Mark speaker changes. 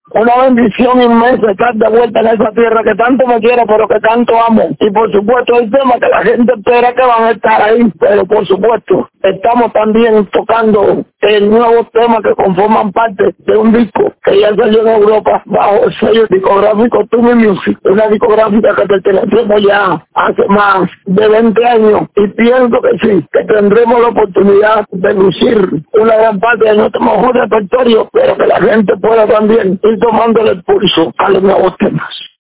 Speaker 1: Una bendición inmensa estar de vuelta en esa tierra que tanto me quiero, pero que tanto amo. Y por supuesto el tema que la gente espera que van a estar ahí, pero por supuesto estamos también tocando el nuevo tema que conforman parte de un disco que ya salió en Europa bajo el sello discográfico Tumi Music, una discográfica que pertenecemos ya hace más de 20 años, y pienso que sí, que tendremos la oportunidad de lucir una gran parte de nuestro mejor repertorio, pero que la gente pueda también ir tomándole el pulso a los nuevos temas.